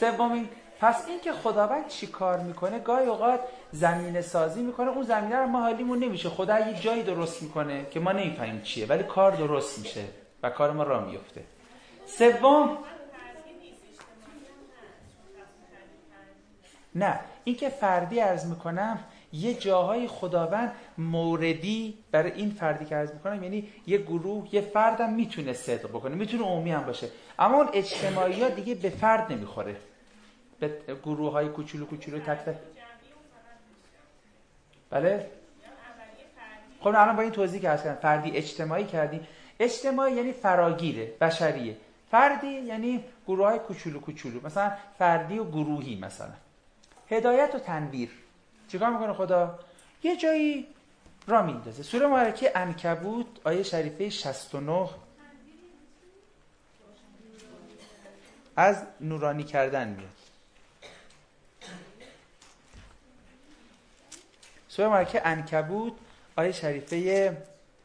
سومین، پس این که خداوند چی کار میکنه، گاهی اوقات زمینه سازی میکنه، اون زمینه رو ما حالیمون نمیشه، خدا یه جایی درست میکنه که ما نمیفهمیم چیه، ولی کار درست میشه و کار ما راه میفته. سوم، نه، این که فردی عرض میکنم، یه جاهای خداوند موردی برای این فردی که عرض میکنم، یعنی یه گروه، یه فردم میتونه صدق بکنه، میتونه عمومی هم باشه، اما اون اجتماعی ها دیگه به فرد نمیخوره، به گروه های کوچولو کوچولو تک تک. بله؟ خب الان با این توضیح که عرض کردم، فردی اجتماعی کردیم. اجتماعی یعنی فراگیره، بشریه. فردی یعنی گروه های کوچولو کوچولو، مثلا فردی و گروهی. مثلا هدایت و تنویر چیکار میکنه خدا؟ یه جایی را میندازه. سوره مبارکه عنکبوت آیه شریفه 69 از نورانی کردن میاد. سوره مبارکه عنکبوت آیه شریفه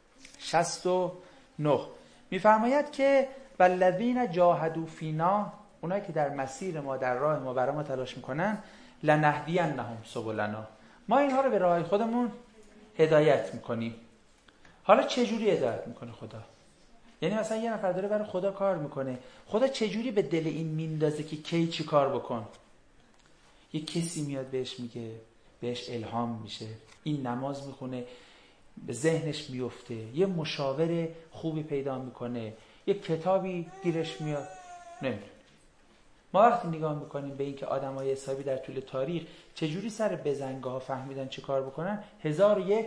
69 میفرماید که والذین جاهدوا فینا، اونایی که در مسیر ما، در راه ما، برای ما تلاش میکنن، لنهدینهم سبلنا، ما اینها رو به راه خودمون هدایت میکنیم. حالا چجوری هدایت میکنه خدا؟ یعنی مثلا یه نفر داره برای خدا کار میکنه، خدا چجوری به دل این میندازه که کی چی کار بکن؟ یه کسی میاد بهش میگه، بهش الهام میشه، این نماز میخونه، به ذهنش میفته، یه مشاور خوبی پیدا میکنه، یه کتابی گیرش میاد. نمیدونم. ما وقتی نگاه میکنیم به این که آدمای حسابی در طول تاریخ چجوری سر بزنگاه فهمیدن چی کار بکنن، 1001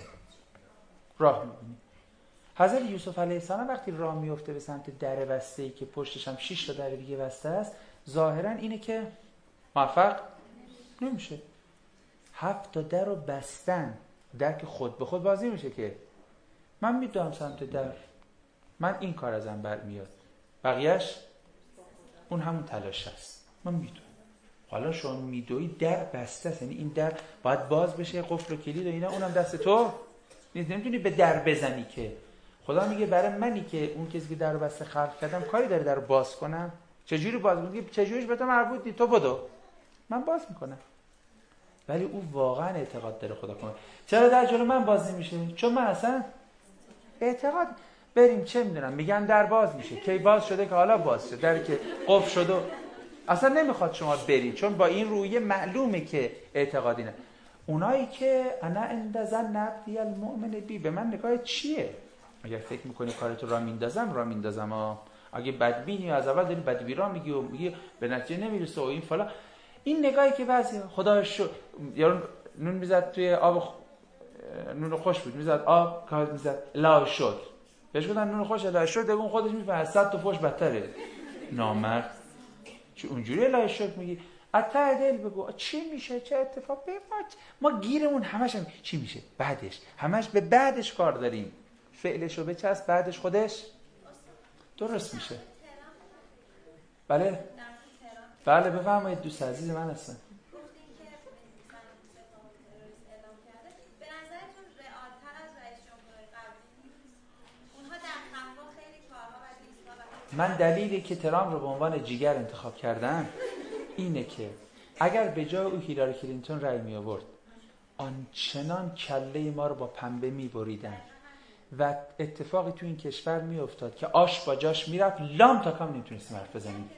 راه میبینیم. حضرت یوسف علیه السلام وقتی راه میفته به سمت در بسته‌ای که پشتش هم 6 تا در دیگه بسته است، ظاهرا اینه که موفق نمیشه. 7 تا در رو بستن، در که خود به خود بازی میشه که من میدونم سمت در، من این کار ازم برمیاد، بقیهش اون همون تلاش است، من میدونم. حالا شما میدوی در بسته است، یعنی این در باید باز بشه، قفل و کلید و اینا، اونم دست تو نیست، نمیتونی به در بزنی که. خدا میگه برای منی که اون کسی که در رو بسته خلق کردم کاری داره در رو باز کنم؟ چجوری باز میگه؟ چجوریش به تو مربوط نیست، تو بدو، من باز میکنم. ولی او واقعا اعتقاد داره خدا کنه. چرا در جلو من باز نمیشه؟ چون من اصلا اعتقاد بریم چه میدونم، میگن در باز میشه، کی باز شده که حالا باز شده، در که قفل شده اصلا نمیخواد شما برید، چون با این رویه معلومه که اعتقادی نه. اونایی که انا عند ظن عبدی المؤمن بی، به من نگاه چیه؟ اگر فکر میکنی کارتو را میندازم اگه بدبینی از اول داری بدبی را میگی و میگی به نتیجه نمیرسه و این فلان، این نگاهی که بعضی خدا یارو نون میزد توی آب نون خوش بود، میزد آب کاغذ میزد لا شد، بهش گفتن نون خوش لا شد، دیگه اون خودش میفهمه 100 تا فوش بدتره. نامرد چه اونجوری لا شد میگی؟ اتا دل بگو چی میشه، چه اتفاق ما گیرمون همش چی میشه بعدش، همش به بعدش کار داریم، فعلشو بچسب بعدش خودش درست میشه. بله بله بفرمایید دوست عزیز من هستن. من دلیلی که ترامپ رو به عنوان جیگر انتخاب کردم اینه که اگر به جای او هیلاری کلینتون رأی می آورد، آنچنان کله ما رو با پنبه می بریدن و اتفاقی تو این کشور می افتاد که آش با جاش می رفت، لام تا کام نمیتونستیم حرف بزنیم.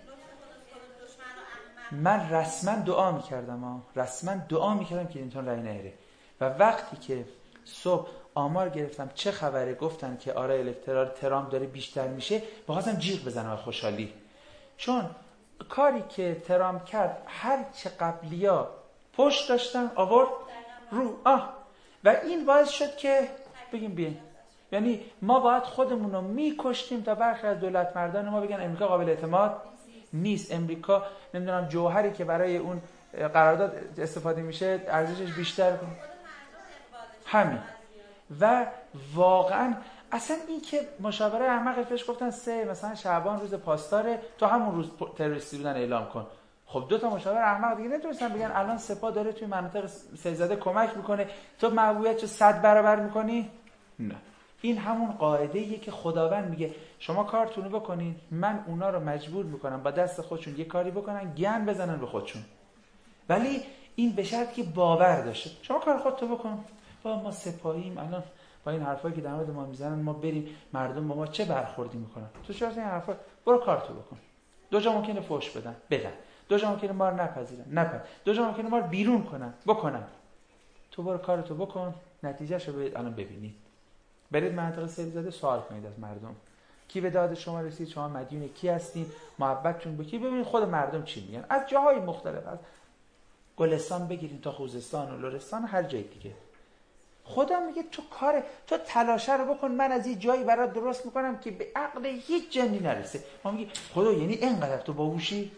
من رسما دعا می کردم کلینتون رأی نیاره و وقتی که صبح آمار گرفتم چه خبره، گفتن که آره الکترال ترامپ داره بیشتر میشه، بخواستم جیغ بزنم از خوشحالی، چون کاری که ترامپ کرد هر چه قبلیا پشت داشتن آورد رو و این باعث شد که بگیم بیاین، یعنی ما باید خودمون رو میکشتیم تا برخی از دولت مردان ما بگن امریکا قابل اعتماد نیست، امریکا نمیدونم جوهری که برای اون قرارداد استفاده میشه ارزشش بیشتر همین. و واقعا اصلا این که مشاوره احمق پیش گفتن 3 مثلا شعبان روز پاسداره، تو همون روز تروریستی بودن اعلام کن. خب 2 تا مشاور احمق دیگه نتونستن بگن الان سپاه داره توی مناطق سیل‌زده کمک میکنه، تو محبوبیتشو 100 برابر میکنی؟ نه. این همون قاعده‌ایه که خداوند میگه شما کارتونو بکنین، من اونا رو مجبور میکنم با دست خودشون یه کاری بکنن، گن بزنن به خودشون، ولی این به شرط که باور داشته. شما کار خودتو بکن، ما سپاهیم، الان با این حرفایی که در مورد ما میزنن ما بریم مردم با ما چه برخوردی میکنن، تو چرا این حرفا؟ برو کارتو بکن. دو جا ممکنه فحش بدن، دو جا ممکنه ما رو نپذیرن، دو جا ممکنه ما رو بیرون بکنن. تو برو کارتو بکن، نتیجهشو الان ببینید. برید منطقه سیل‌زده سوال کنید از مردم کی به داد شما رسید، شما مدیون کی هستین، محبتتون به کی، ببینید خود مردم چی میگن. از جاهای مختلف، از گلستان بگیرین تا خوزستان و لرستان، هر جای دیگه. خدا میگه تو تلاشه رو بکن، من از این جایی برات درست میکنم که به عقل هیچ جنی نرسه. ما میگه خدا یعنی اینقدر تو باهوشی؟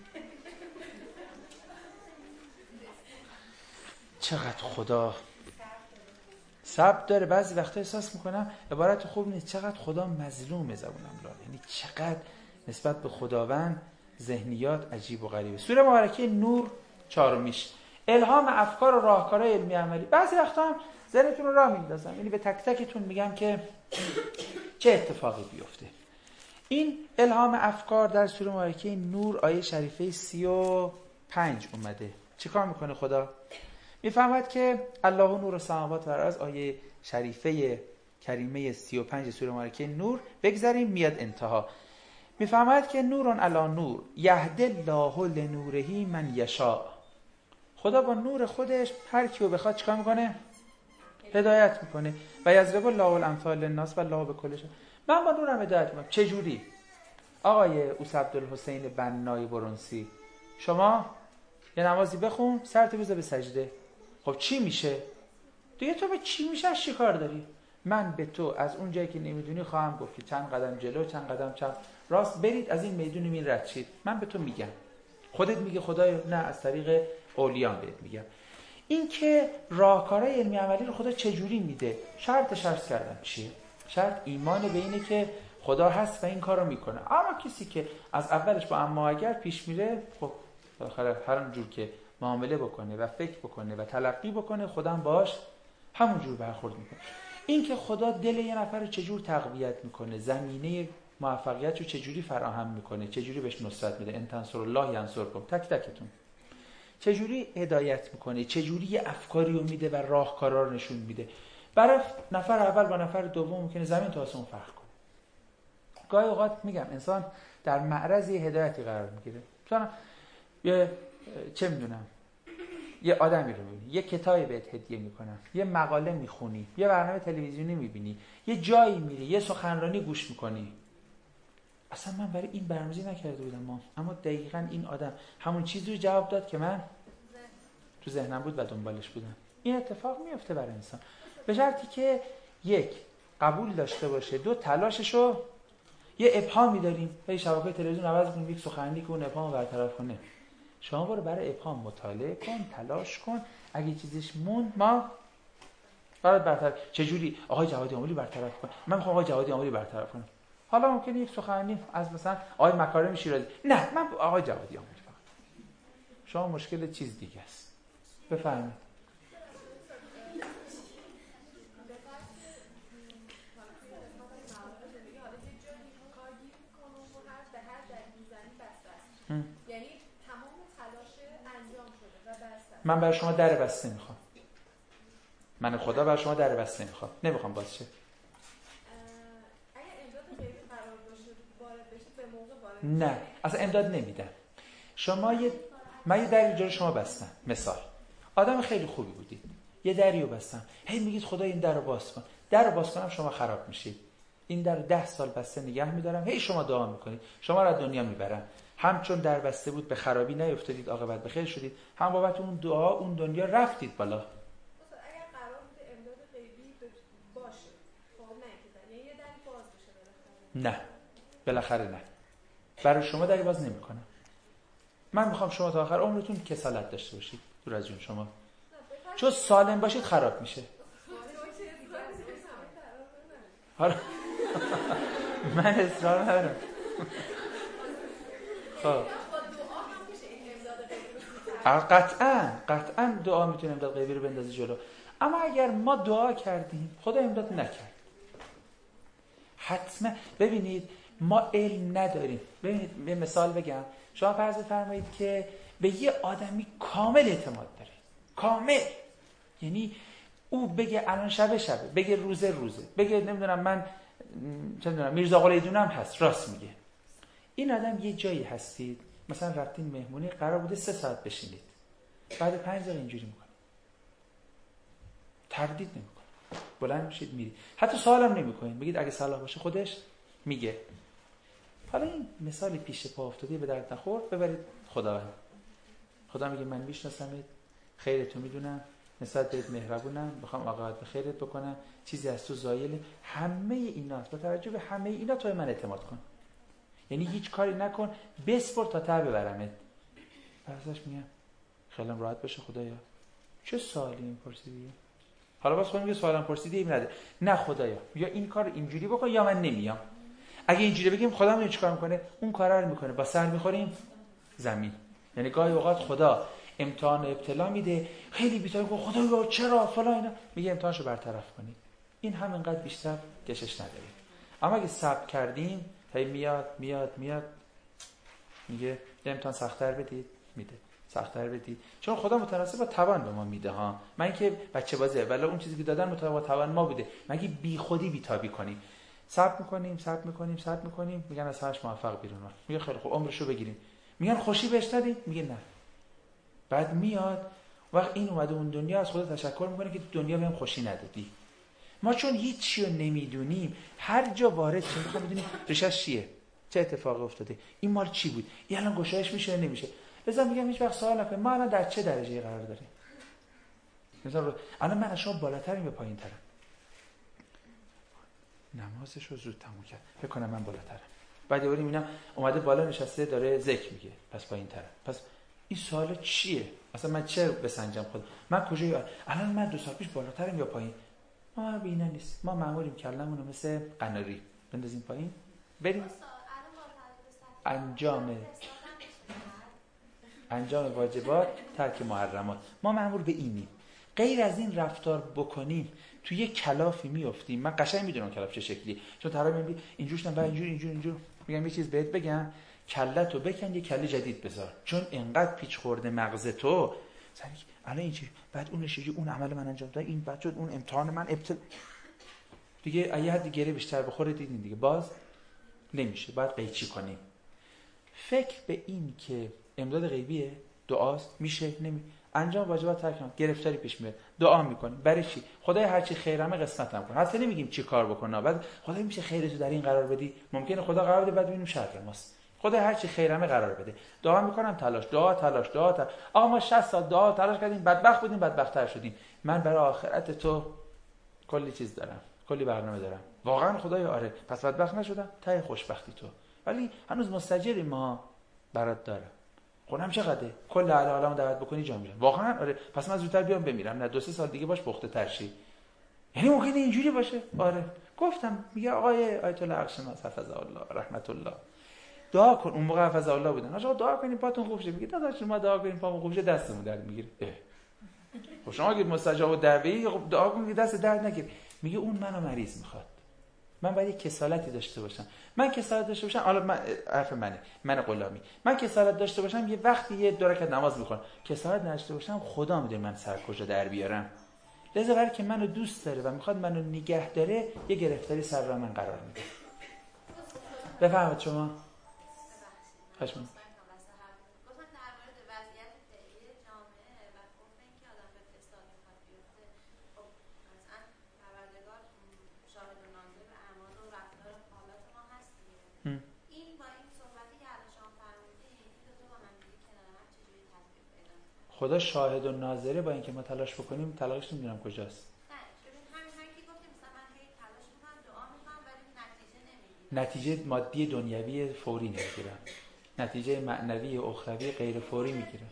چقدر خدا صبر داره. بعضی وقتا احساس میکنم عبارت خوب نیست، چقدر خدا مظلومه زبونم لال، یعنی چقدر نسبت به خداوند ذهنیات عجیب و غریبه. سوره مبارکه نور 4 الهام افکار و راهکارهای علمی عملی. بعضی وقتا هم ذهنتون رو راه میندازم، یعنی به تک تکتون میگم که چه اتفاقی بیفته. این الهام افکار در سوره مبارکه نور آیه شریفه 35 اومده. چیکار میکنه خدا؟ میفهمد که الله نور السماوات و الارض، آیه شریفه کریمه 35 سوره مبارکه نور. بگذاریم میاد انتها. میفهمد که نورون علی نور یهدی الله لنوره من یشاء. خدا با نور خودش هر کیو بخواد چیکار میکنه؟ هدایت میکنه. و یضرب الله الامثال للناس والله بكل شیء. من با نورم هدایت میکنم. چه جوری؟ آقای اوس عبدالحسین بنای برونسی، شما یه نمازی بخون، سرت بذار به سجده. خب چی میشه؟ دیگه تو به چی میشه چی کار داری؟ من به تو از اون جایی که نمیدونی خواهم گفت که چند قدم جلو، چند قدم چپ راست برید، از این میدون این رد شید. من به تو میگم. خودت میگه خدایا؟ نه، از طریق اولیان بهت میگم. این که راهکارهای علمی عملی رو خدا چجوری میده؟ شرطش عرض کردم چیه؟ شرط ایمان به اینه که خدا هست و این کارو میکنه. اما کسی که از اولش با اما اگر پیش میره، خب بالاخره هر جور که معامله بکنه و فکر بکنه و تلقی بکنه، خدا هم باش همون جور برخورد میکنه. این که خدا دل یه نفر رو چجور تقویت میکنه، زمینه موفقیت رو چجوری فراهم میکنه، چجوری بهش نصرت میده، ان تنصروا الله ینصرکم، تک تکتون چجوری هدایت میکنه، چجوری یه افکاری رو میده و راهکارا رو نشون میده. برای نفر اول با نفر دوم ممکنه زمین تا آسمون فرق کنه. گاهی اوقات میگم انسان در معرض یه هدایتی قرار میگیره. مثلا یه چه میدونم یه آدمی رو میبینی، یه کتابی بهت هدیه میکنن، یه مقاله میخونی، یه برنامه تلویزیونی میبینی، یه جایی میری، یه سخنرانی گوش میکنی. اصلا من برای این برنامه‌ریزی نکرده بودم اما دقیقاً این آدم همون چیزی رو جواب داد که من تو ذهنم بود و دنبالش بودم. این اتفاق میفته برای انسان به شرطی که یک قبول داشته باشه، دو تلاششو. یه ابهامی داریم، هی شبکه تلویزیون عوض کنیم یک سخنرانی که اون ابهامو برطرف کنه. شما برو برای ابهام مطالعه کن، تلاش کن، اگه چیزیش موند ما برات برطرف. چه جوری؟ آقای جوادی آملی برطرف کن. من میخوام آقای جوادی آملی برطرف کنم. حالا ممکنه یک سخنرانی از مثلا آقای مکارم شیرازی، نه من آقای جوادی آملی فقط. شما مشکل چیز دیگه است. بفرمایید. یعنی تمام تلاش انجام شده و بسته. من برای شما در بسته میخوام. من خدا برای شما در بسته میخوام. نمیخوام باز شه. اگه امداد غیری قرار باشه وارد بشه به موقع وارد بشه. نه، اصلا امداد نمیدن. من یه دری جلوی شما بستم. مثال آدم خیلی خوبی بودید. یه دریو بستم. هی میگید خدا این درو باز کن. درو باز کنم شما خراب میشید. این در 10 سال بسته نگه میدارم. هی شما دعا میکنید. شما رو از دنیا میبرم. همچون در بسته بود به خرابی نیفتادید، عاقبت به خیر شدید. هم بابت اون دعا اون دنیا رفتید بالا. اگر قرار بوده امداد غیبی باشه، خب نه یه دری باز بشه بالاخره. نه. بالاخره نه. برای شما دری باز نمیکنم. من میخوام شما تا آخر عمرتون کسالت داشته باشید. دور از جون شما. چون سالم باشید خراب میشه. حالا من اصرار ندارم. خب قطعا دعا میتونه امداد غیبی رو بندازه جلو. اما اگر ما دعا کردیم خدا امداد نکرد، حتما ببینید ما علم نداریم. ببینید یه مثال بگم، شما فرض فرمایید که به یه آدمی کامل اعتماد دارید، کامل، یعنی او بگه الان شبه، بگه روزه، بگه نمیدونم من چه میدونم میرزا قلیدونم هست، راست میگه. این آدم یه جایی هستید، مثلا رفتین مهمونی، قرار بوده 3 ساعت بشینید، بعد 5 دقیقه اینجوری میکنه، تردید نمیکنه، بلند میشید میرید، حتی سوالم نمیکنید، بگید اگه صلاح باشه خودش میگه. حالا این مثالی پیش پا افتاده به درد نخورد، ببرید خداوند. خدا میگه من میشناسمت، خیرتو میدونم، نسبت بهت مهربونم، میخوام عاقبت به خیرت بکنم، چیزی از تو زایل. همه ایناست، با توجه به همه اینا تو من اعتماد کن، یعنی هیچ کاری نکن، بسپر تا ته ببرمت. پسش میگم خیالم راحت باشه خدایا. چه سوالی این پرسیدی؟ حالا باز خودم میگه سوالم پرسیدی این نده، نه خدایا یا این کار اینجوری بکن یا من نمیام. اگه اینجوری بگیم خدا میگه چیکار میکنه؟ اون کارا رو میکنه، با سر میخوریم زمین. یعنی گاهی اوقات خدا امتحان و ابتلا میده، خیلی بی‌توجه میگه خدایا چرا فلان اینا، میگه امتحانشو برطرف کنید. این هم انقدر بیشتر کشش نداریم. اما اگه صبر کردیم هی میاد میگه امتحان سخت‌تر بدید، میده سخت‌تر بدید، چون خدا متناسب با توان به ما میده ها. من که بچه بازیه، ولی اون چیزی که دادن مطابق با توان ما بوده. مگه بی خودی بی‌تابی کنیم؟ صبر میکنیم، میگن از همش موفق بیرون. میگه خیلی خوب عمرشو بگیریم. میگن خوشی بهش ندید، میگه نه. بعد میاد وقت این اومده اون دنیا از خدا تشکر میکنه که دنیا بهم خوشی ندادی. ما چون هیچی رو نمیدونیم، هر جا وارد شیم میخوام بدونیم ریشش چیه، چه اتفاقی افتاده، این مال چی بود، این الان گشایش میشه نمیشه. لذا میگم هیچ وقت سوال نکنید ما الان در چه درجه‌ای قرار داریم. مثلا الان من از شما بالاترم یا پایین‌ترم؟ نمازش رو زود تموم کرد، فکر کنم من بالاترم. بعد یهو میبینم اومده بالا نشسته داره ذکر میگه، پس پایین‌ترم. پس این سوال چیه؟ اصلا من چه بسنجم خود؟ من کجایی؟ الان من 2 سال پیش بالاترم یا پایین؟ ما به اینا نیست. ما مأموریم کلمون رو مثل قناری بندازیم پایین، بریم انجام واجبات، ترک محرمات. ما مأمور به اینیم. غیر از این رفتار بکنیم توی یه کلافی میافتیم. من قشنگ میدونم کلاف چه شکلیه، چون طرف میگه اینجوریش نه، اینجور. میگم یه چیز بهت بگم، کله‌تو بکن یه کله جدید بذار، چون انقدر پیچ خورده مغز تو. الان این چی؟ بعد اونش چی؟ اون عمل من انجام داد، این بعد شد اون امتحان من دیگه اگه حد گره بیشتر بخوره دیدین دیگه باز نمیشه. باید قیچی کنیم. فکر به این که امداد غیبیه، دعاست، میشه نمی انجام واجبات ترک کنم، گرفتاری پیش میاد، دعا میکنیم. برای چی؟ خدای هر چی خیرمه قسمتم کن. حتی نمیگیم چی کار بکنم، بعد خدای میشه خیرتو در این قرار بدی. ممکنه خدا قرار بده بعد ببینیم شر ماست. خدای هر چی خیرمه قرار بده. دعا میکنم، تلاش. آقا ما 60 سال دعا تلاش کردیم، بدبخت بودیم، بدبخت‌تر شدیم. من برای آخرت تو کلی چیز دارم، کلی برنامه دارم. واقعا خدای آره، پس بدبخت نشدم، ته خوشبختی تو. ولی هنوز مستجری ما برات داره. خونم چقدره؟ کل اهل عالمو دعوت بکنی جا میرن. واقعا آره، پس من زودتر بیام بمیرم، نه 2-3 سال دیگه باش پخته تر شی. یعنی ممکنه اینجوری باشه. آره گفتم، میگه آقای آیت الله اخشناس حفظه الله رحمت الله، دعا کن. اون موقع حفظه الله بودن. آقا دعا کنین پاتون خوب شه. میگه داداش ما دعا کنیم پامون خوب شه، دستمون درد میگیره. خب شما اگه مستجاب الدعوه خب دعا کنین که دست درد نگیره. میگه اون منو مریض میخواد، من باید کسالتی داشته باشم. من کسالت داشته باشم، حالا من حرف من غلامی، من کسالت داشته باشم یه وقتی یه 2 رکعت نماز میخونم. کسالت نداشته باشم خدا میدونه من سر کجا در بیارم. لذا برای که منو دوست داره و میخواد منو نگه داره، یه گرفتاری سر راه من قرار میده. بفهمید شما؟ خشم خدا شاهد و ناظره. با اینکه ما تلاش بکنیم طلاقش نمیدونم کجاست. نتیجه مادی دنیوی فوری نمیگیرم، نتیجه معنوی اخروی غیر فوری میگیرم.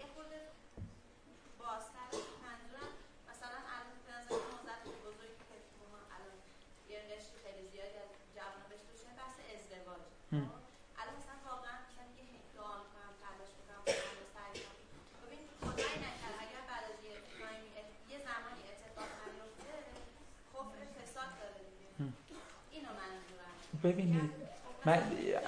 ببینید من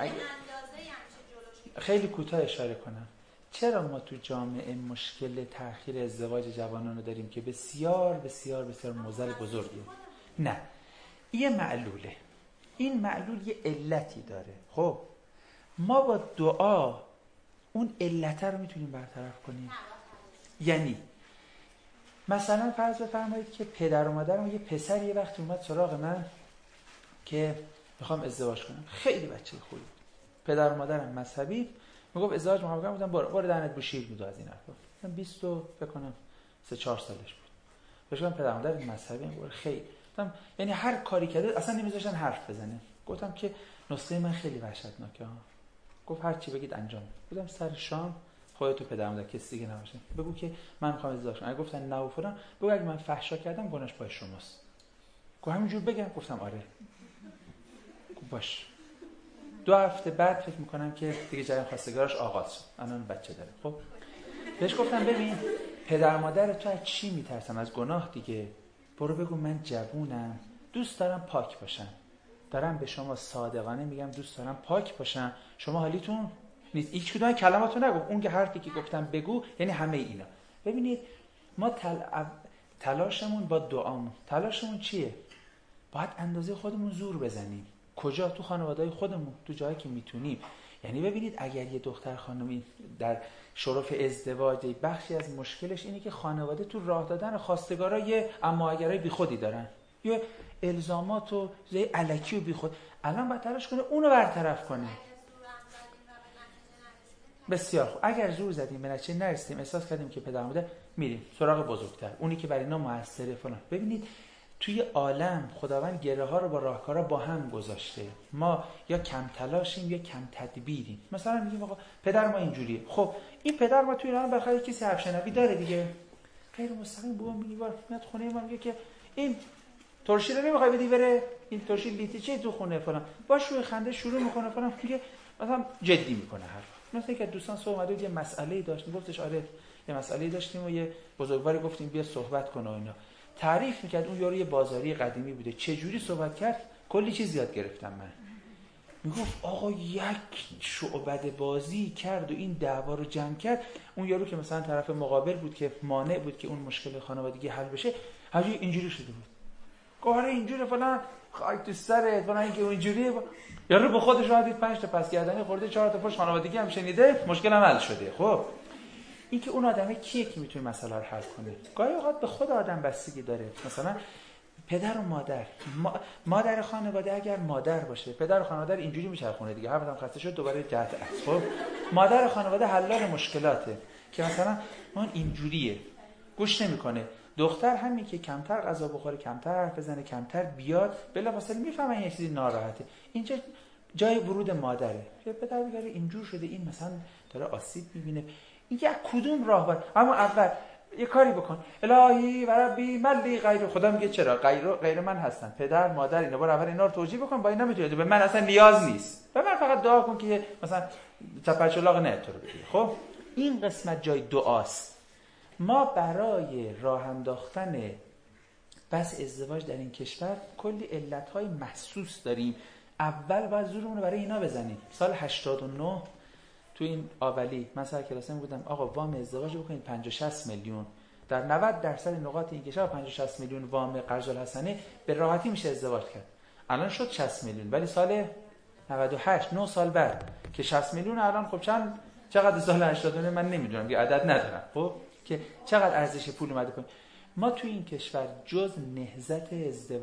خیلی کوتاه اشاره کنم. چرا ما تو جامعه مشکل تأخیر ازدواج جوانان رو داریم که بسیار بسیار بسیار معضل بزرگیه؟ نه، یه معلوله. این معلول یه علتی داره. خب ما با دعا اون علت رو میتونیم برطرف کنیم. یعنی مثلا فرض بفرمایید که پدر و مادرم یه پسر یه وقت اومد سراغ من که میخوام ازدواج کنم، خیلی بچه خوبی، پدر و مادرم مذهبی، میگفت ازدواج میخوام کنم، بودم برو دهنت بوشیر بود از این حرفا. من 20 و فکر کنم 3-4 سالش بود. بهش گفتم پدر و مادر مذهبی، میگه خیلی. گفتم یعنی هر کاری کرده اصلا نمیذاشتن حرف بزنه. گفتم که نسخه من خیلی وحشتناکه ها. گفت هر چی بگید انجام میدم. بودم سر شام خودت پدر و مادر کسی دیگه نباشه بگو که من میخوام ازدواج کنم. اگه گفتن نه و فلان بگو اگه من فحشا کردم گناهش پای شماست. گفت همینجور بگم. گفتم آره. گفت باش. 2 هفته بعد فکر میکنم که دیگه جریان خواستگاراش آغاز شد. الان بچه داره. خب بهش گفتم ببین پدر مادر تو از چی میترسن؟ از گناه دیگه. برو بگو من جوونم، دوست دارم پاک باشم. دارم به شما صادقانه میگم دوست دارم پاک باشم. شما حالیتون نیست. هیچ کدوم کلماتو نگو. اون که حرفی که گفتم بگو یعنی همه اینا. ببینید ما تلاشمون با دعامون، تلاشمون چیه؟ باید اندازه خودمون زور بزنیم. کجا؟ تو خانواده‌های خودمون، تو جایی که میتونیم. یعنی ببینید اگر یه دختر خانمی در شرف ازدواج بخشی از مشکلش اینه که خانواده تو راه دادن خواستگارا یه اما اگرای بیخودی دارن، یه الزامات و زي الکی و بیخود. الان باید تلاش کنه اونو برطرف کنه. بسیار خوب. اگر زور زدیم به نتیجه نرسیدیم، احساس کردیم که پدر مادر، میریم سراغ بزرگتر، اونی که برای اینا موثره فلان. ببینید توی عالم خداوند گره ها رو با راهکارا با هم گذاشته. ما یا کم تلاشیم یا کم تدبیریم. مثلا میگیم آقا پدر ما اینجوریه. خب این پدر ما توی ایران بخاطر کسی حرف شنوی داره دیگه. غیر مستقیم بابا میگه میاد خونه ما میگه که این ترشی رو نمیخوای بدی بره، این ترشی لیتی چه تو خونه فلان. باش روی خنده شروع میکنه فلان، میگه مثلا جدی میکنه حرف. مثلا که دوستان صحبت اومد یه مسئله‌ای داشت، گفتش آره یه مسئله‌ای داشتیم و یه بزرگواری گفتیم بیا صحبت کن و اینا. تعریف میکرد اون یارو یه بازاری قدیمی بوده، چه جوری صحبت کرد، کلی چیز یاد گرفتم من. میگفت آقا یک شعبده بازی کرد و این دعوا رو جمع کرد. اون یارو که مثلا طرف مقابل بود که مانع بود که اون مشکل خانوادگی حل بشه، همین اینجوری شده بود. گفت اینجوری فلان خاک تو سرت فلان، اینکه اینجوریه. یارو به خودش راه دید 5 تا پس گردنی خورده، 4 تا پشت خانوادگی هم شنیده، مشکل حل شده. خب این که اون آدمه کیه که میتونه مسئله رو حل کنه؟ گاهی اوقات به خود آدم بستگی داره. مثلا پدر و مادر، مادر خانواده اگر مادر باشه، پدر خانواده اینجوری میچرخونه دیگه، هر وقت خسته شد دوباره جهت عکس. خب مادر خانواده حلال مشکلاته که مثلا من اینجوریه، گوش نمیکنه. دختر همین که کمتر غذا بخوره، کمتر حرف بزنه، کمتر بیاد، بلافاصله میفهمن یه چیزی ناراحته. اینجا جای ورود مادره. پدر میگه اینجور شده، این مثلا داره آسیب میبینه. این که کدوم راه بر؟ اما اول یه کاری بکن. الهی و ربی ملی غیر. خدا میگه چرا غیر من هستن، پدر مادر اینا. برو اول اینا رو توجیه بکن، با اینا میتونی، به من اصلا نیاز نیست، به من فقط دعا کن که مثلا چپرچلاق نه تو رو بگیره. خب این قسمت جای دعاست. ما برای راه انداختن بس ازدواج در این کشور کلی علتهای محسوس داریم. اول باید زورمون رو برای اینا بزنیم. سال 89 تو این آولی من سر کلاسم بودم، آقا وام ازدواج بکنید 50-60 میلیون. در 90% نقاط این کشور 50-60 میلیون وام قرض الحسنه به راحتی میشه ازدواج کرد. الان شد 60 میلیون، ولی سال 98 9 سال بعد که 60 میلیون الان خب چقدر سال 89 من نمیدونم که عدد ندارم، خب که چقدر ارزش پول اومده کنیم. ما تو این کشور جز نهضت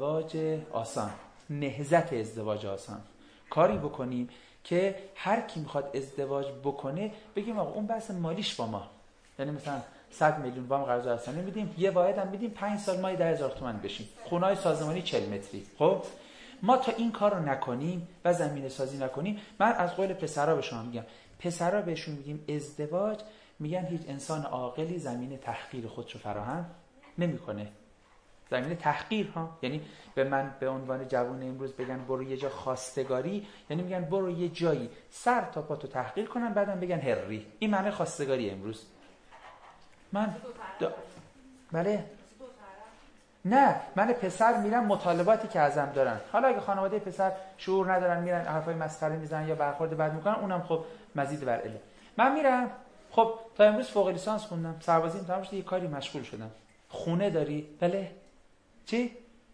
ازدواج آسان کاری بکنیم که هر کی میخواد ازدواج بکنه بگیم آقا اون بحث مالیش با ما، یعنی مثلا 100 میلیون وام قرض الحسنه میدیم، یه واحد هم میدیم 5 سال ماهی 10,000 تومان بشیم، خونه‌های سازمانی 40 متری. خب ما تا این کارو نکنیم و زمینه سازی نکنیم، من از قول پسرا به شما میگم، پسرا بهشون میگیم ازدواج، میگن هیچ انسان عاقلی زمینه تحقیر خودشو فراهم نمیکنه. زمینه تحقیر ها، یعنی به من به عنوان جوان امروز بگن برو یه جا خواستگاری، یعنی میگن برو یه جایی سر تا پا تو تحقیر کنن بعدم بگن هری. این معنی خواستگاری امروز. من بله نه، من پسر میرم مطالباتی که ازم دارن. حالا اگه خانواده پسر شعور ندارن، میرن حرفای مسخره میزنن یا برخورد بد میکنن، اونم خب مزید بر علم. من میرم، خب تا امروز فوق لیسانس خوندم، سربازیم تمام شد، یه کاری مشغول شدم. خونه داری؟ بله. چی؟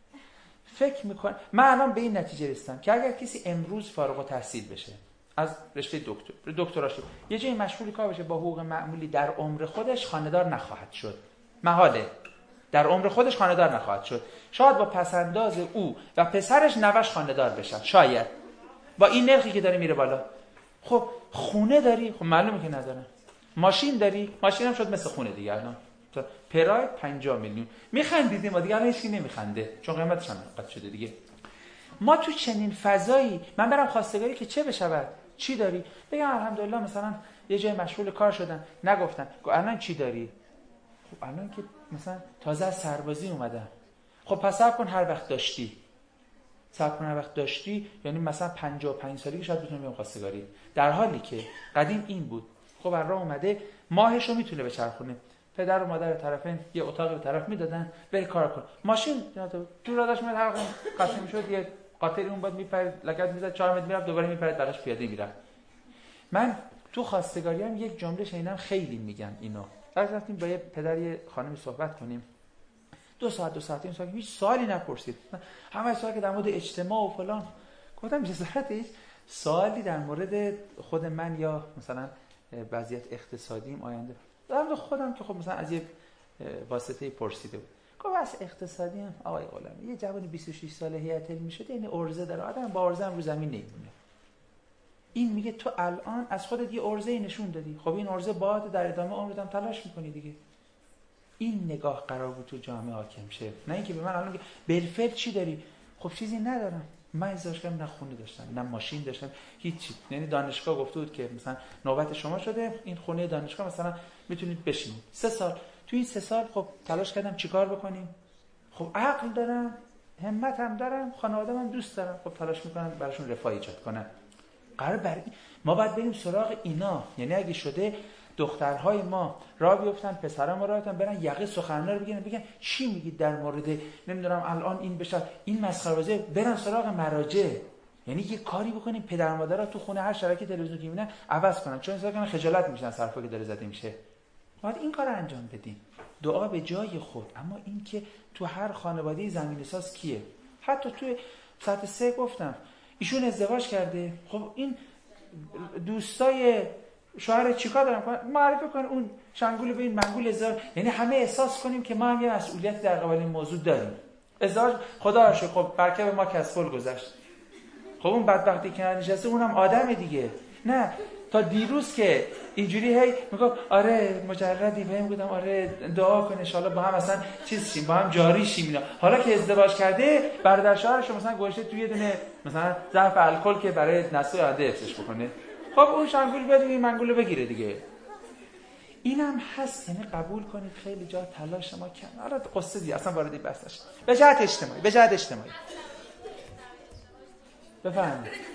فکر میکنم من الان به این نتیجه رسیدم که اگر کسی امروز فارغ التحصیل بشه از رشته دکتراش یه جایی مشغول کار بشه با حقوق معمولی، در عمر خودش خانه‌دار نخواهد شد. محاله. در عمر خودش خانه‌دار نخواهد شد. شاید با پسنداز او و پسرش نوش خانه‌دار بشن، شاید با این نرخی که داره میره بالا. خب خونه داری؟ خب معلومه که ندارم. ماشین داری؟ ماشینم شد مثل خونه دیگه. الان پراید 50 میلیون. میخندیدیم ما دیگه، الان هیچ کی نمیخنده چون قیمتش هم انقدر شده دیگه. ما تو چنین فضایی من برم خواستگاری که چه بشود؟ چی داری؟ بگم الحمدلله مثلا یه جای مشغول کار شدم، نگفتن الان چی داری؟ خب الان که مثلا تازه از سربازی اومدم. خب پس صبر کن هر وقت داشتی. صبر کن هر وقت داشتی یعنی مثلا 55 سالگی شاید بتونم بیام خواستگاری، در حالی که قدیم این بود. خب راه اومده ماهشو میتونه بچرخونه، پدر و مادر طرفین یه اتاقی به طرف میدادن بری کار کن. ماشین دور داشت میاد، هر وقت قسم میشد یه قاطری اون بعد میپرید لگد میزد 4 متر میرفت، دوباره میپرید بقیش پیاده میرفت. من تو خواستگاریام یک جمله شنیدم خیلی میگن اینو. رفتیم با یه پدری خانمی صحبت کنیم، 2 ساعت این ساعت هیچ سوالی نپرسید، همه سوال که در مورد اجتماع و فلان. گفتم جزارت هیچ سوالی در مورد خود من یا مثلا وضعیت اقتصادیم آینده در مورد خودم که خب مثلا از یه واسطه پرسیده بود. گفت واسه اقتصادی هم آقای غلامی یه جوانی 26 ساله هیئت علمی شده، یعنی ارزه داره، آدم با ارزه هم رو زمین نمیمونه. این میگه تو الان از خودت یه ارزه نشون دادی، خب این ارزه باهات در ادامه عمرت هم تلاش میکنی دیگه. این نگاه قرار بود تو جامعه حاکم شه، نه اینکه به من الان میگه بالفعل چی داری؟ خب چیزی ندارم. من ازدواج کردم، نه خونه داشتم نه ماشین داشتم هیچی. یعنی دانشگاه گفته بود که مثلا نوبت شما شده، این خونه دانشگاه مثلا میتونید بشینید 3 سال. تو این 3 سال خب تلاش کردم چیکار بکنیم؟ خب عقل دارم، همت هم دارم، خانواده‌ام هم دوست دارم، خب تلاش میکنم براشون رفاه ایجاد کنم. قرار ما باید بریم سراغ اینا. یعنی اگه شده دخترهای ما راه بیفتن، پسرها ما راه بیفتن، برن یقه سخنرانی رو بگن چی میگید در مورد نمیدونم الان این بشه این مسخره‌بازی، برن سراغ مراجع. یعنی یه کاری بکنیم پدر و مادرها تو خونه هر شبکه تلویزیون که میبینن عوض کنن، چون اصلا کنن خجالت میشن از حرفی که داره زده میشه. باید این کارو انجام بدیم. دعا به جای خود، اما این که تو هر خانواده زمین ساز کیه؟ حتی تو سطح 3 گفتم ایشون ازدواج کرده، خب این دوستای شوهر چیکار دارن کنن؟ معرفی کن اون شنگول به این منگول ازدواج. یعنی همه احساس کنیم که ما هم یه مسئولیت در قبال این موضوع داریم. ازدواج خدا رو شکر خب برکب ما که از فل گذشت. خب اون بدبختی که نشسته اونم آدم دیگه. نه تا دیروز که اینجوری هی میگم آره مجردی بهم گفتم آره دعا کن ان شاءالله با هم اصلا چیز شیم، با هم جاری شیم اینا. حالا که ازدواج کرده برادر شوهرش مثلا گوشته توی یه دونه مثلا ظرف الکل که برای نسل آینده حفظش بکنه، خب اون شنگول بیاد این منگولو بگیره دیگه. اینم هست. یعنی قبول کنید خیلی جا تلاش ما کم. آره قصه دی اصلا وارد بحث نشه. به جهت اجتماعی بفرمایید.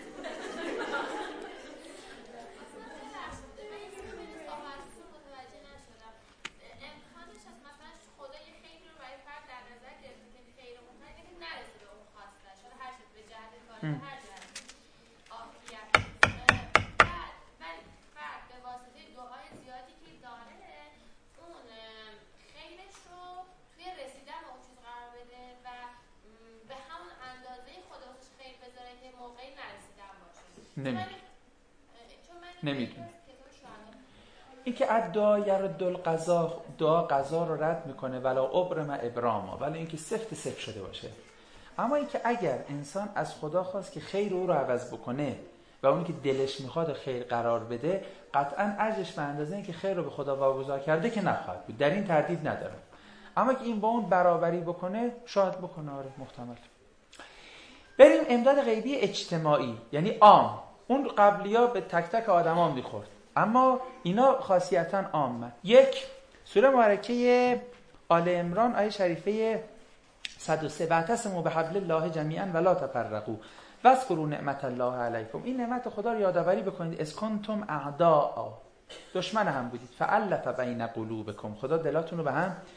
نمیدونه. این که ادعا یرد القضا، دعا قضا رو رد میکنه ولا ابرم ابراما، ولی اینکه سفت شده باشه. اما اینکه اگر انسان از خدا خواست که خیر او رو عوض بکنه و اونی که دلش میخواد خیر قرار بده، قطعا اجرش به اندازه اینکه خیر رو به خدا واگذار کرده که نخواهد بود، در این تردید ندارم. اما که این با اون برابری بکنه، شاید بکنه، آره محتمل. بریم امداد غیبی اجتماعی، یعنی عام. اون قبلیا به تک تک آدما میخورد، اما اینا خاصیتاً عامه. 1 سوره مبارکه آل عمران آیه شریفه 103 واعتصموا بحبل الله جمیعا ولا تفرقوا واذکروا نعمت الله علیکم. این نعمت خدا رو یادآوری بکنید. اذ کنتم اعداء، دشمن هم بودید، فالف بین قلوبکم، خدا دلاتون رو به هم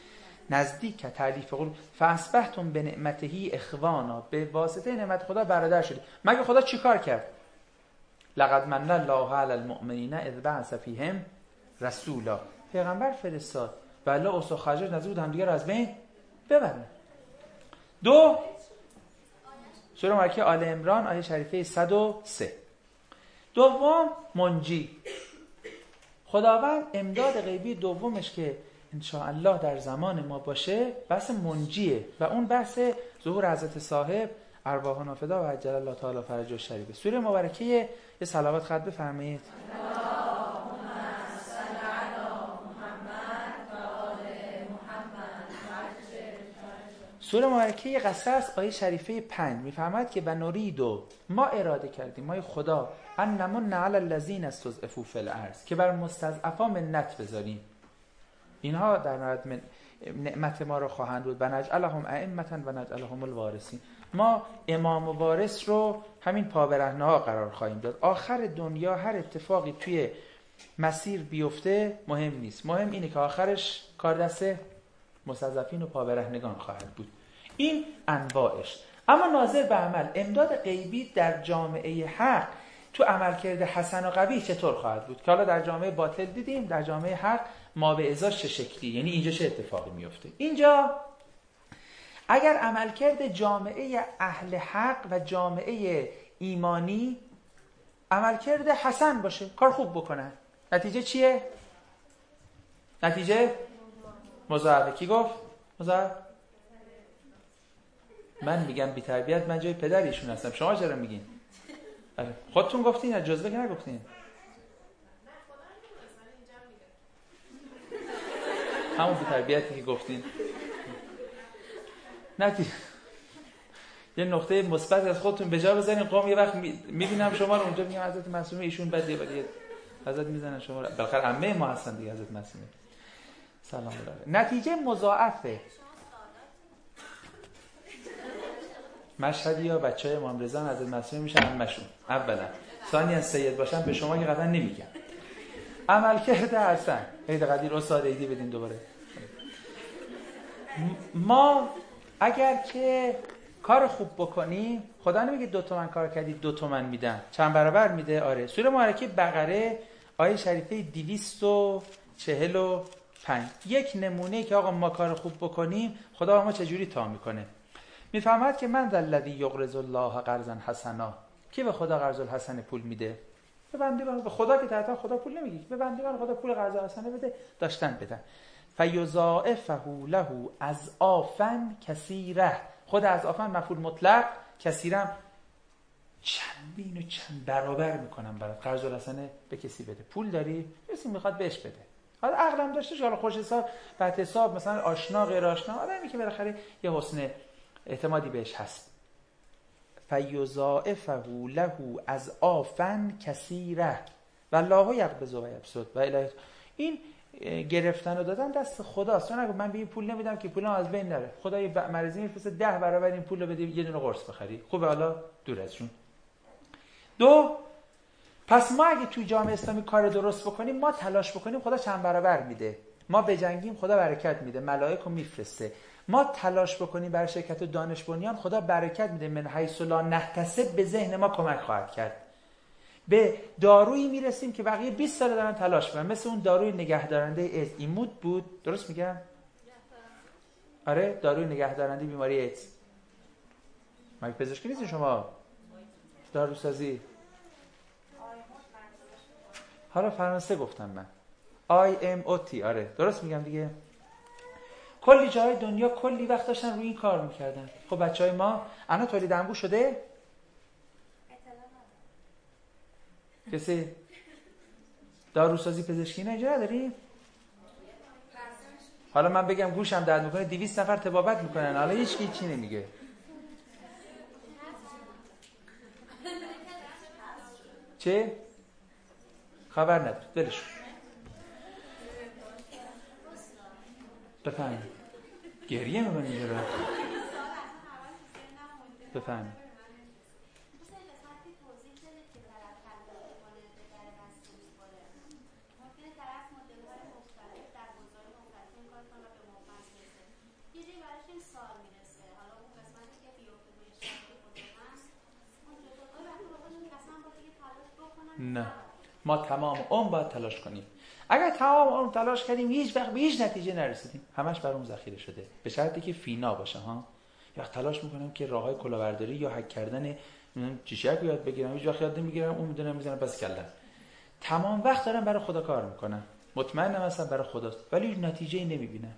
نزدیک تعلیف قلوب فاصبحتم بنعمته اخوانا، به واسطه نعمت خدا برادر شدید. مگه خدا چیکار کرد؟ لقد من الله علی المؤمنین اذ بعث فیهم رسولا، پیغمبر فرستاد و الله اوس و خرجش نزد بود همدیگه رو از بین ببرن. 2 سوره مکیه آل عمران آیه شریفه 103. دوم منجی، خداوند امداد غیبی دومش که انشاءالله در زمان ما باشه بحث منجیه و اون بحث ظهور حضرت صاحب ارواحنا فدا و عجل الله تعالی فرجه شریفه. سوره مبارکه یه صلوات خط بفرمایید. سوره مبارکه قصص آیه شریفه 5 میفرماید که و نوریدو، ما اراده کردیم، ما خدا ان نمن علی الذین استضعفوا فی الارض، که بر مستضعفان منت بذاریم، اینها در نهایت نعمت ما رو خواهند بود. و نجعلهم ائمه و نجعلهم الوارثین، ما امام و وارث رو همین پابرهنه‌ها قرار خواهیم داد. آخر دنیا هر اتفاقی توی مسیر بیفته مهم نیست، مهم اینه که آخرش کار دست مستضعفین و پابرهنگان خواهد بود. این انواعش. اما ناظر به عمل، امداد غیبی در جامعه حق تو عملکرد حسن و قبیح چطور خواهد بود؟ که حالا در جامعه باطل دیدیم، در جامعه حق ما به ازاش چه شکلی، یعنی اینجا چه اتفاقی میفته. اینجا اگر عملکرد جامعه اهل حق و جامعه ایمانی عملکرد حسن باشه، کار خوب بکنن، نتیجه چیه؟ نتیجه مضاعفه. کی گفت مضاعف؟ من میگم بی تربیت، من جای پدر ایشون هستم، شما چرا میگین؟ خودتون گفتین یا جزوه که نگفتین؟ همون بی تربیتی که گفتین. نتیجه یه نقطه مثبت از خودتون به جا بزنین. قوم یه وقت میبینم شما رو اونجا میگم حضرت معصومه ایشون بدیه، ولی حضرت میزنن شما رو، بالاخره عمه ما هستن دیگه حضرت معصومه سلام علیه. نتیجه مضاعفه. مشهدی یا بچهای امام رضا حضرت معصومه میشن عمشون اولا، ثانیا سید باشن به شما که قطعا نمیگم. عمل کرده حسن. عید قدیر استاد عیدی بدین دوباره. ما اگر که کار خوب بکنیم، خدا نمیگه 2 تومن کار کردی 2 تومن میدم، چند برابر میده. آره، سوره مبارکه بقره آیه شریفه 245 یک نمونه که آقا ما کار خوب بکنیم خدا ما چجوری تا میکنه. میفهمد که من ذا الذی یقرض الله قرضا حسنا، کی به خدا قرض الحسن پول میده؟ به بندگان. به خدا که طرفا خدا پول نمیگه، به بندگان خدا پول قرض الحسنه بده، داشتن بدن. فیضاعفه له اضعافا کثیره، خود اضعافا مفعول مطلق، کثیرا چندین و چند برابر میکنم برات. قرض الحسنه به کسی بده، پول داری کسی میخواد بهش بده، حالا عقلم داشته حالا خوش حساب بعد حساب مثلا آشنا غیر آشنا، آدمی که بالاخره یه حسن اعتمادی بهش هست. فیضاعفه له اضعافا کثیره والله یقبض و یبسط و الیه. این گرفتن و دادن دست خداست. تو نگو من به این پول نمیدم که پولم از بین نره. خدا یه مریضی میفرسته 10 برابر این پول رو بدی یه دونه قرص بخری. خوبه، حالا دور ازشون. 2 پس ما اگه توی جامعه اسلامی کار درست بکنیم، ما تلاش بکنیم، خدا چند برابر میده. ما بجنگیم، خدا برکت میده، ملائکه رو میفرسته. ما تلاش بکنیم برای شرکت دانش بنیان، خدا برکت میده. من حیث لا نحتسب به ذهن ما کمک خواهد کرد. به دارویی میرسیم که بقیه 20 سال دارن تلاش میکنن، مثل اون داروی نگهدارنده ایدز. ایمود بود، درست میگم؟ آره، داروی نگهدارنده بیماری ایدز. مگه پزشکی نیستی شما؟ داروسازی. حالا فرانسه گفتم من. IMOT. آره درست میگم دیگه. کلی جای دنیا کلی وقت داشتن روی این کار میکردن. خب بچهای ما الان تولید انبوه شده؟ کسی داروسازی پزشکی اینجا نداری؟ حالا من بگم گوشم درد میکنه 200 نفر طبابت میکنن، حالا هیچ کی چی نمیگه. چه؟ خبر نداره، ولش بفهم. گریه میکنی اینجا رو بفهم. نه، ما تمام عمر باید تلاش کنیم. اگر تمام عمر تلاش کردیم هیچ وقت به هیچ نتیجه نرسیدیم، همش برامون ذخیره شده، به شرطی که فینا باشه ها. یا تلاش میکنم که راههای کلاهبرداری یا هک کردن چیشک یاد بگیرم، هیچ وقت یاد نمیگیرم، اون میدونم میزنم بس کلا. تمام وقت دارم برای خدا کار میکنم، مطمئنم اصلا برای خداست، ولی هیچ نتیجه‌ای نمیبینم.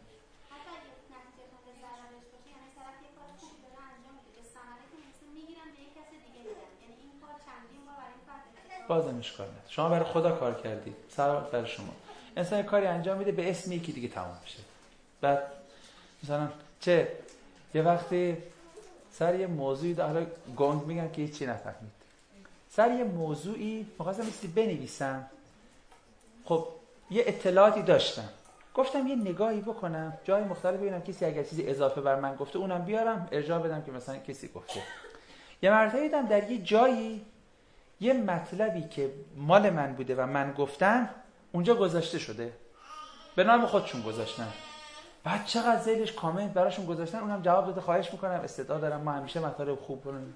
بازم اشکال نداره، شما برای خدا کار کردید، ثواب برای شما. انسان کاری انجام میده به اسم یکی دیگه تمام میشه. بعد مثلا چه یه وقتی سر یه موضوعی حالا گنگ میگن که هیچی نفهمید، سر یه موضوعی می‌خواستم چیزی بنویسم، خب یه اطلاعاتی داشتم، گفتم یه نگاهی بکنم جای مختلف ببینم کسی اگر چیزی اضافه بر من گفته اونم بیارم ارجاع بدم که مثلا کسی گفته. یه مرتبه دیدم در یه جایی یه مطلبی که مال من بوده و من گفتم اونجا گذاشته شده، به نام خودشون گذاشتن، بعد چقدر زیرش کامنت براشون گذاشتن، اونم جواب داده خواهش میکنم استعداد دارم، ما همیشه مطالب خوب کنیم.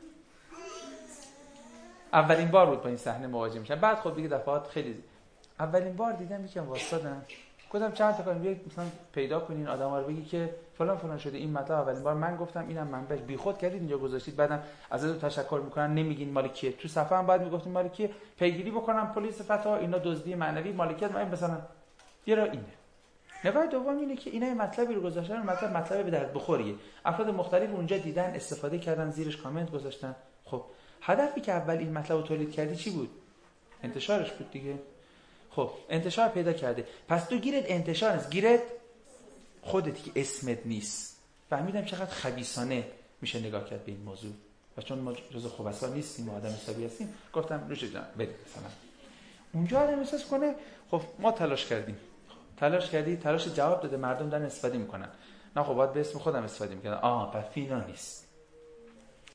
اولین بار بود با این صحنه مواجه میشم، بعد خب دیگه دفعات خیلی اولین بار دیدم یکم واسطادم، گفتم چند تا کاریم مثلا پیدا کنین آدما رو بگی که فلان فلان شده، این مطلب اولین بار من گفتم، اینم منبعش بیخود کردید اینجا گذاشتید، بعدم ازتون تشکر میکنن نمیگین مال کیه، تو صفحه هم بعد میگفتین مال کیه، پیگیری بکنم پلیس فتا اینا دزدی معنوی مالکیت من مثلا یه را اینه. نگاه دوم اینه که اینا مطلبی رو گذاشتن، مطلب به درد بخوریه، افراد مختلف اونجا دیدن استفاده کردن زیرش کامنت گذاشتن. خب هدفی که اول این مطلب رو تولید کردی چی بود؟ انتشارش بود دیگه. خب انتشار پیدا کرده، پس تو گیرت انتشار نیست، گیرت خودت که اسمت نیست. فهمیدم چقدر خبیثانه میشه نگاه کرد به این موضوع، و چون ما جزو خبثا نیستیم، ما آدم حسابی هستیم، گفتم روش جان برید مثلا اونجا آدم احساس کنه خب ما تلاش کردیم، تلاش جواب داده، مردم دارن استفاده میکنن، نه خب باید به اسم خودم استفاده میکنن، پس فینا نیست.